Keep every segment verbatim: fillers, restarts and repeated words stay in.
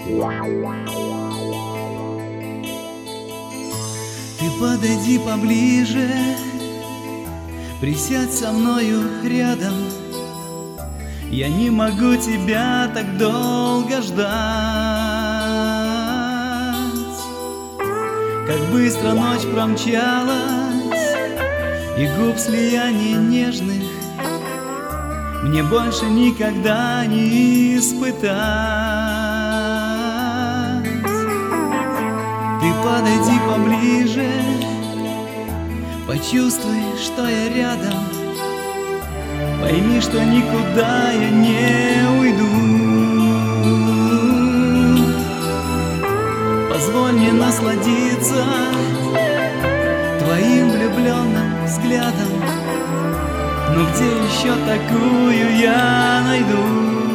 Ты подойди поближе, присядь со мною рядом. Я не могу тебя так долго ждать. Как быстро ночь промчалась, и губ слияние нежных мне больше никогда не испытать. Ты подойди поближе, почувствуй, что я рядом. Пойми, что никуда я не уйду. Позволь мне насладиться твоим влюбленным взглядом. Но где еще такую я найду?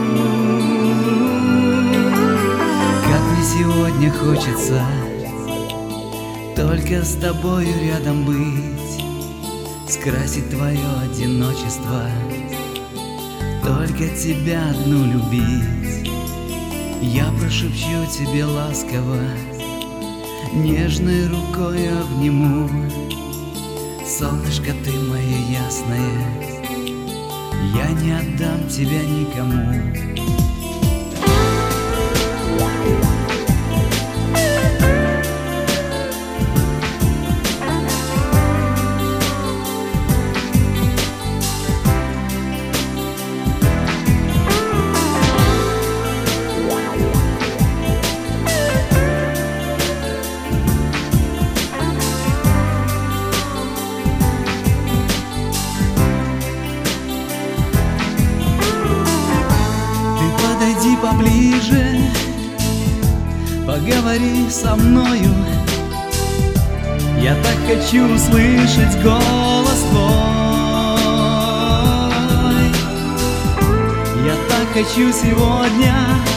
Как мне сегодня хочется только с тобою рядом быть, скрасить твое одиночество, только тебя одну любить. Я прошепчу тебе ласково, нежной рукой обниму. Солнышко, ты мое ясное, я не отдам тебя никому. Подойди поближе, поговори со мною. Я так хочу услышать голос твой. Я так хочу сегодня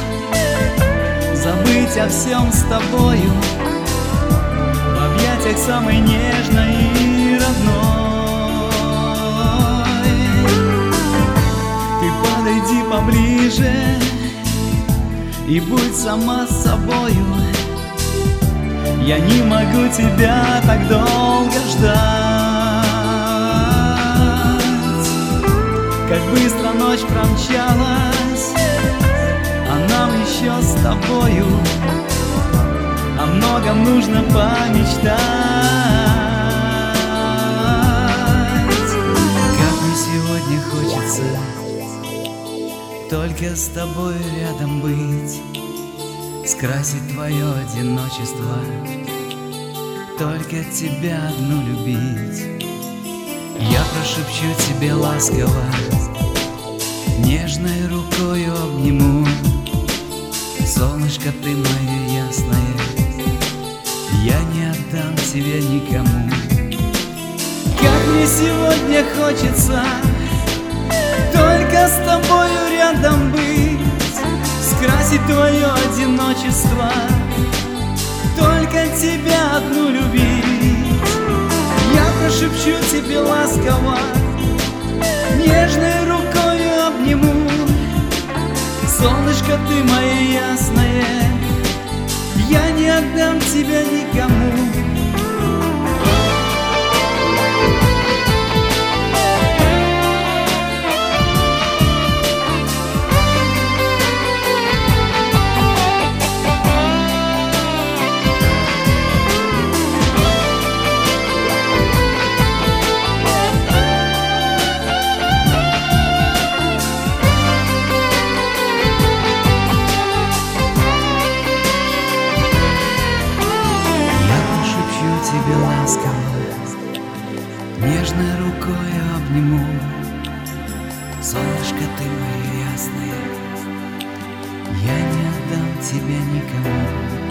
забыть о всем с тобою, в объятиях самой нежной и родной. Ты подойди поближе и будь сама с собою. Я не могу тебя так долго ждать. Как быстро ночь промчалась, а нам еще с тобою о многом нужно помечтать. Как мне сегодня хочется только с тобой рядом быть, скрасить твое одиночество, только тебя одну любить. Я прошепчу тебе ласково, нежной рукою обниму. Солнышко, ты мое ясное, я не отдам тебя никому. Как мне сегодня хочется только с тобою рядом быть, скрасить твое одиночество, только тебя одну любить. Я прошепчу тебе ласково, нежной рукою обниму. Солнышко, ты мое ясное, я не отдам тебя никому. Тебе ласково, нежной рукой обниму. Солнышко, ты мое ясное, я не отдам тебя никому.